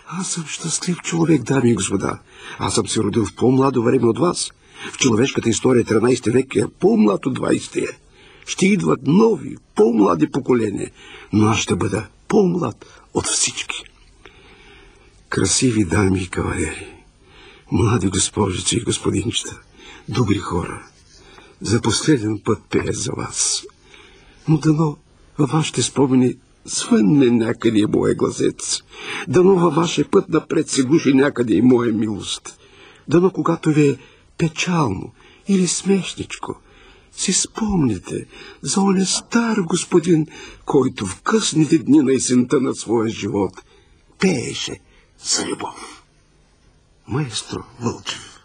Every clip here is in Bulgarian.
Аз съм щастлив човек, дами и господа. Аз съм се родил в по-младо време от вас. В човешката история 13 век е по-млад от 20-тия. Ще идват нови, по-млади поколения, но аз ще бъда по-млад от всички. Красиви дами и кавалери, млади госпожици и господинчета, добри хора, за последен път пея за вас. Но дано във вашите спомени свънне някъде моя гласец. Дано във вашия път напред се глуши някъде и моя милост. Дано когато ви е печално или смешничко, си спомните за оня стар господин, който в късните дни на есента на своя живот пееше за любов. Маестро Вълчев.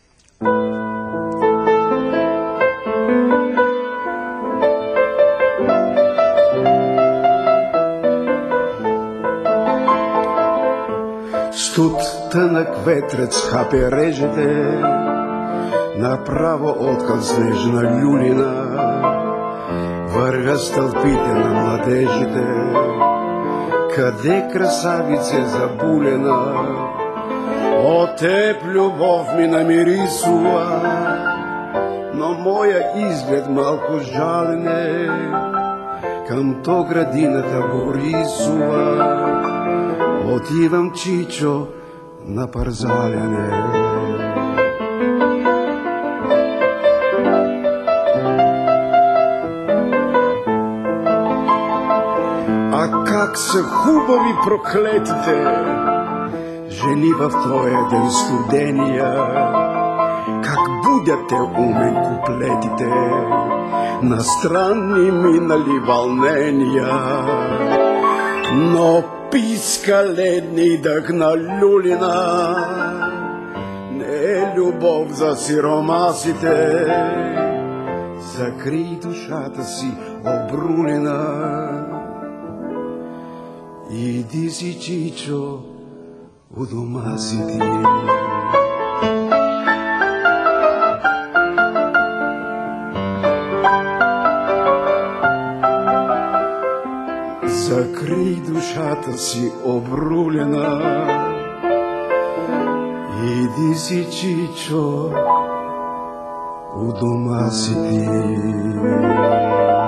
Студ тънък ветрец хапе режете, направо откъм снежна люлина, върга стълпите на младежите. Къде красавице забулена, от теб любов ми намирисува, но моя изглед малко жален е, към то градината Борисова. Отивам, чичо, на парзаляне. А как са хубави проклетите жени в твоя ден студения, как будят те умен куплетите на странни минали вълнения. Но писка ледни дъх на люлина, не е любов за сиромасите. Закрий душата си обрулена, иди си, чичо, у дома си ти. Закрий душата си обрулена, иди си, чичо, у дома си ти.